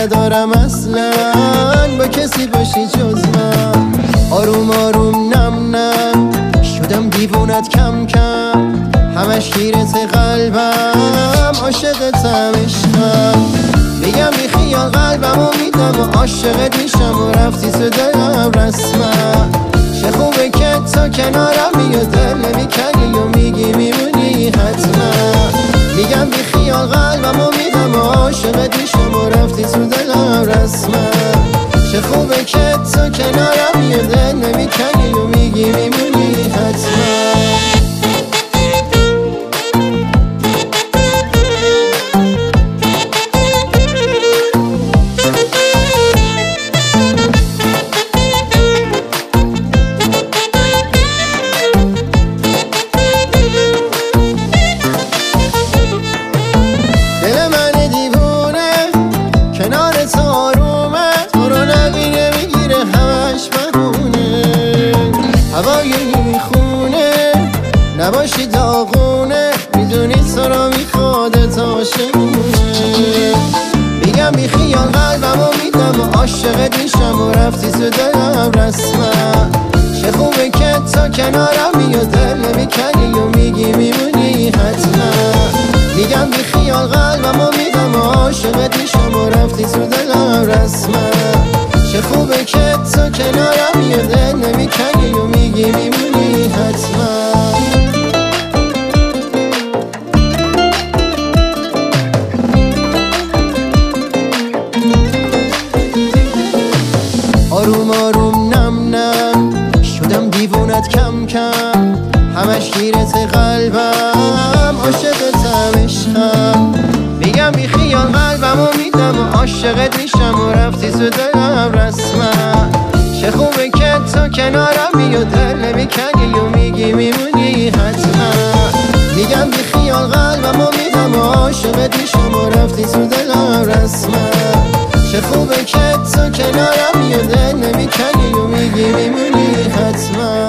ندارم اصلا با کسی باشی جز من. آروم آروم نم نم شدم دیوونت کم کم، همش گیرت قلبم عاشقتم عشقم. میگم بی خیال قلبمو میدم و عاشقت میشم و رفتی تو دلم رسما. چه خوبه که تا کنارم میاد دل نمیکنی و میگی میمونی حتما. میگم بی خیال قلبمو میدم و عاشقت میشم و رفتی تو دلم رسما. چه خوبه که تا کنارم میاد دل نمیکنی و میگی میمونی حتما. هوای میخونه نباشی داغونه، میدونی تو را میخواد تا عاشقونه. میگم بی خیال قلبمو میدم و عاشقت میشم و رفتی تو دلم رسما. چه خوبه که تا کنارم میاد دل نمیکنی و میگی میمونی حتما. میگم بی خیال قلبمو میدم و عاشقت میشم و رفتی تو دلم رسما. چه خوبه که تو کنارم میاد دل نمیکنی و میگی میمونی حتما. آروم آروم نم نم شدم دیوونت کم کم، همش گیرت قلبم عاشقتم عشقم. میگم بی خیال قلبمو میدم و عاشقت میشم و رفتی تو دلم رسما. چه خوبه که تو کنارم میاد دل نمیکنی و میگی میمونی حتما. میگم بی خیال قلبمو میدم و عاشقت میشم و رفتی تو دلم رسما. چه خوبه که تو کنارم میاد دل نمیکنی و میگی میمونی حتما.